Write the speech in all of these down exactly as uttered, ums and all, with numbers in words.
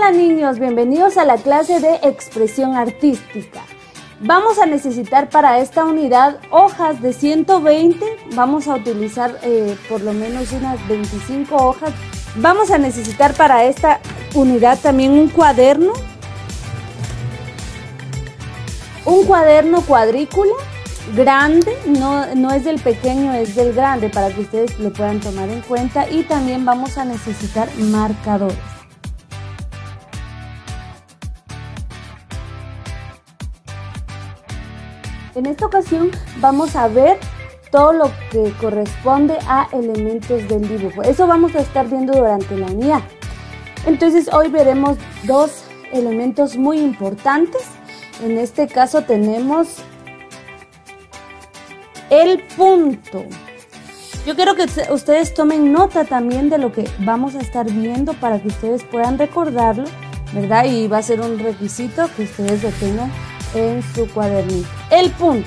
Hola niños, bienvenidos a la clase de expresión artística. Vamos a necesitar para esta unidad hojas de ciento veinte, vamos a utilizar eh, por lo menos unas veinticinco hojas. Vamos a necesitar para esta unidad también un cuaderno, un cuaderno cuadrícula grande, no, no es del pequeño, es del grande para que ustedes lo puedan tomar en cuenta, y también vamos a necesitar marcadores. En esta ocasión vamos a ver todo lo que corresponde a elementos del dibujo. Eso vamos a estar viendo durante la unidad. Entonces hoy veremos dos elementos muy importantes. En este caso tenemos el punto. Yo quiero que ustedes tomen nota también de lo que vamos a estar viendo para que ustedes puedan recordarlo, ¿verdad? Y va a ser un requisito que ustedes lo tengan en su cuadernito. El punto.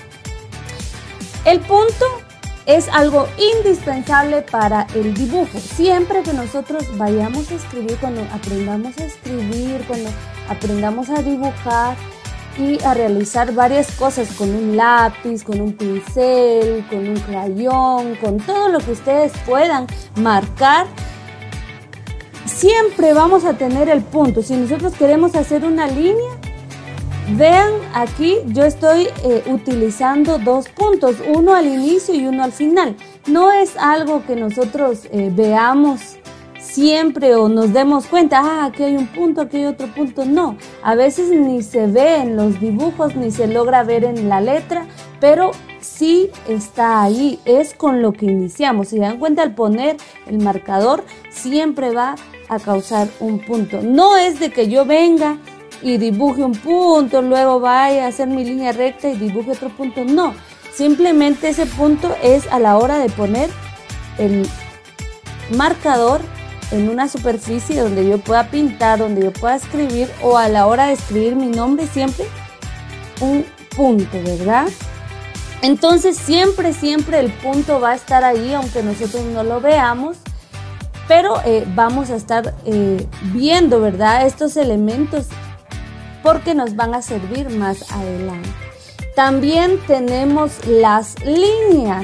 El punto es algo indispensable para el dibujo. Siempre que nosotros vayamos a escribir, cuando aprendamos a escribir, cuando aprendamos a dibujar y a realizar varias cosas con un lápiz, con un pincel, con un crayón, con todo lo que ustedes puedan marcar, siempre vamos a tener el punto. Si nosotros queremos hacer una línea, vean aquí, yo estoy eh, utilizando dos puntos, uno al inicio y uno al final. No es algo que nosotros eh, veamos siempre o nos demos cuenta, ah, aquí hay un punto, aquí hay otro punto. No, a veces ni se ve en los dibujos, ni se logra ver en la letra, pero sí está ahí, es con lo que iniciamos. Si se dan cuenta, al poner el marcador siempre va a causar un punto. No es de que yo venga y dibuje un punto, luego vaya a hacer mi línea recta y dibuje otro punto. No, simplemente ese punto es a la hora de poner el marcador en una superficie donde yo pueda pintar, donde yo pueda escribir, o a la hora de escribir mi nombre, siempre un punto, ¿verdad? Entonces siempre, siempre el punto va a estar ahí, aunque nosotros no lo veamos, pero eh, vamos a estar eh, viendo, ¿verdad?, estos elementos porque nos van a servir más adelante. También tenemos las líneas.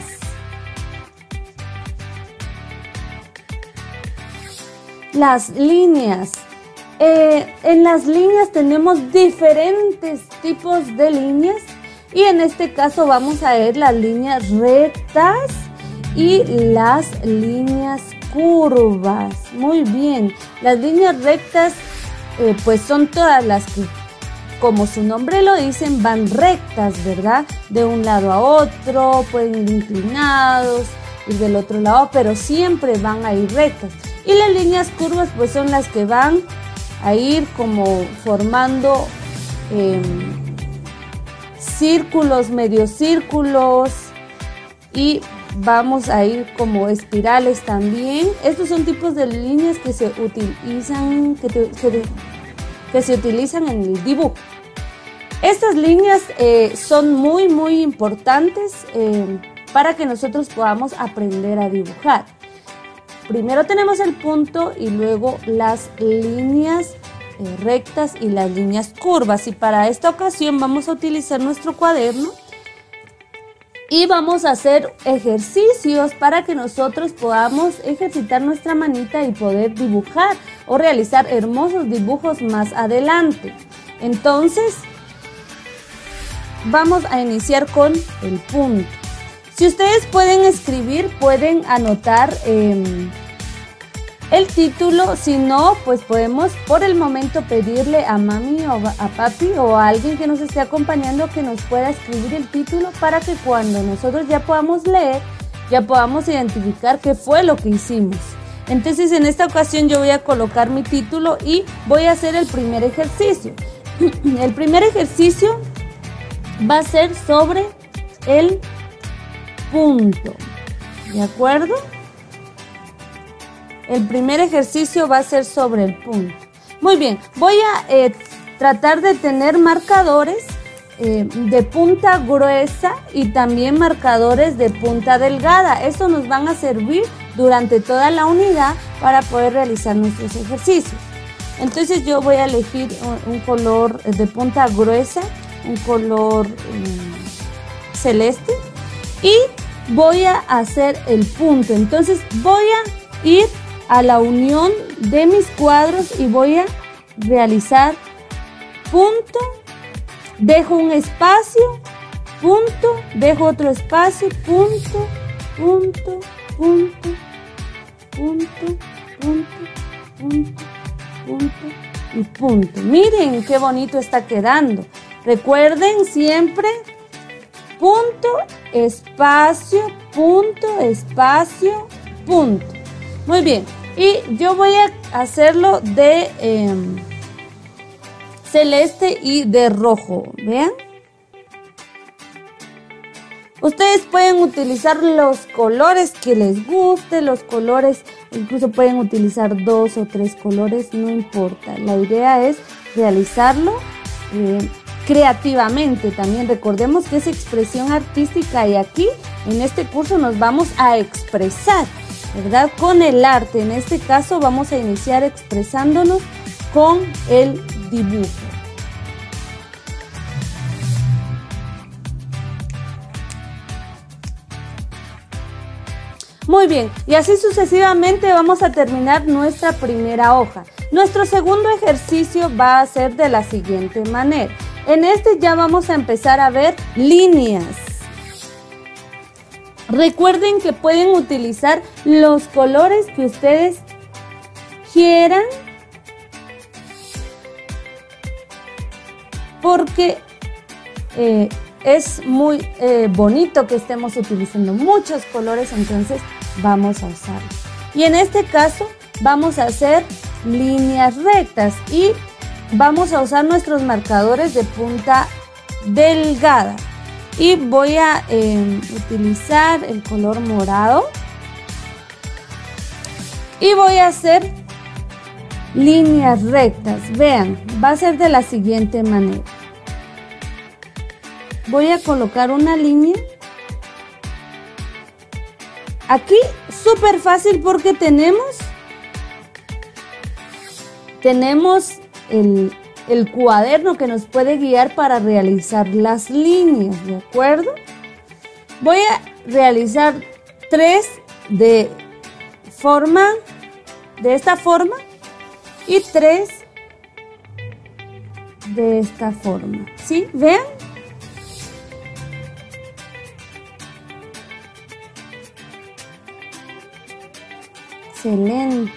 Las líneas. Eh, en las líneas tenemos diferentes tipos de líneas y en este caso vamos a ver las líneas rectas y las líneas curvas. Muy bien, las líneas rectas eh, pues son todas las que, como su nombre lo dicen, van rectas, ¿verdad? De un lado a otro, pueden ir inclinados, ir del otro lado, pero siempre van a ir rectas. Y las líneas curvas pues son las que van a ir como formando eh, círculos, medios círculos, y vamos a ir como espirales también. Estos son tipos de líneas que se utilizan, que, te, que, que se utilizan en el dibujo. Estas líneas eh, son muy muy importantes eh, para que nosotros podamos aprender a dibujar. Primero tenemos el punto y luego las líneas eh, rectas y las líneas curvas. Y para esta ocasión vamos a utilizar nuestro cuaderno y vamos a hacer ejercicios para que nosotros podamos ejercitar nuestra manita y poder dibujar o realizar hermosos dibujos más adelante. Entonces, vamos a iniciar con el punto. Si ustedes pueden escribir, pueden anotar eh, el título. Si no, pues podemos por el momento pedirle a mami o a papi o a alguien que nos esté acompañando que nos pueda escribir el título para que cuando nosotros ya podamos leer, ya podamos identificar qué fue lo que hicimos. Entonces en esta ocasión yo voy a colocar mi título y voy a hacer el primer ejercicio. El primer ejercicio va a ser sobre el punto, ¿de acuerdo? El primer ejercicio va a ser sobre el punto. Muy bien, voy a eh, tratar de tener marcadores eh, de punta gruesa y también marcadores de punta delgada. Estos nos van a servir durante toda la unidad para poder realizar nuestros ejercicios. Entonces yo voy a elegir un, un color de punta gruesa, un color um, celeste, y voy a hacer el punto. Entonces voy a ir a la unión de mis cuadros y voy a realizar punto, dejo un espacio, punto, dejo otro espacio, punto, punto, punto, punto, punto, punto, punto y punto. Miren qué bonito está quedando. Recuerden siempre punto, espacio, punto, espacio, punto. Muy bien. Y yo voy a hacerlo de eh, celeste y de rojo. Vean. Ustedes pueden utilizar los colores que les guste, los colores, incluso pueden utilizar dos o tres colores, no importa. La idea es realizarlo eh, creativamente también. Recordemos que es expresión artística y aquí en este curso nos vamos a expresar, ¿verdad? Con el arte. En este caso vamos a iniciar expresándonos con el dibujo. Muy bien, y así sucesivamente vamos a terminar nuestra primera hoja. Nuestro segundo ejercicio va a ser de la siguiente manera. En este ya vamos a empezar a ver líneas. Recuerden que pueden utilizar los colores que ustedes quieran, porque eh, es muy eh, bonito que estemos utilizando muchos colores, entonces vamos a usarlos. Y en este caso vamos a hacer líneas rectas y vamos a usar nuestros marcadores de punta delgada. Y voy a eh, utilizar el color morado y voy a hacer líneas rectas. Vean, va a ser de la siguiente manera. Voy a colocar una línea aquí, súper fácil porque tenemos tenemos el, el cuaderno que nos puede guiar para realizar las líneas, ¿de acuerdo? Voy a realizar tres de forma, de esta forma y tres de esta forma, ¿sí? Vean. Excelente.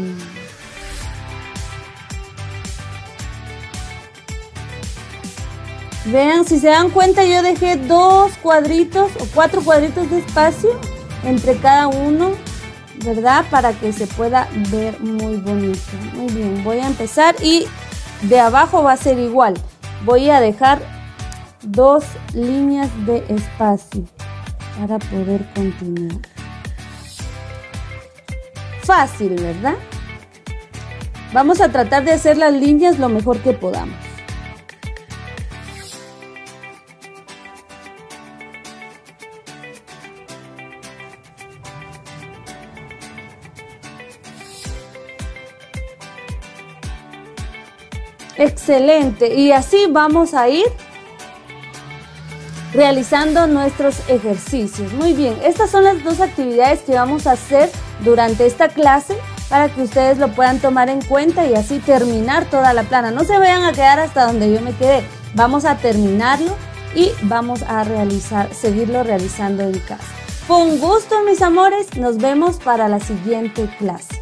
Vean, si se dan cuenta, yo dejé dos cuadritos o cuatro cuadritos de espacio entre cada uno, ¿verdad? Para que se pueda ver muy bonito. Muy bien, voy a empezar y de abajo va a ser igual. Voy a dejar dos líneas de espacio para poder continuar. Fácil, ¿verdad? Vamos a tratar de hacer las líneas lo mejor que podamos. Excelente, y así vamos a ir realizando nuestros ejercicios. Muy bien, estas son las dos actividades que vamos a hacer durante esta clase para que ustedes lo puedan tomar en cuenta y así terminar toda la plana. No se vayan a quedar hasta donde yo me quedé, vamos a terminarlo y vamos a realizar, seguirlo realizando en casa. Fue un gusto, mis amores, nos vemos para la siguiente clase.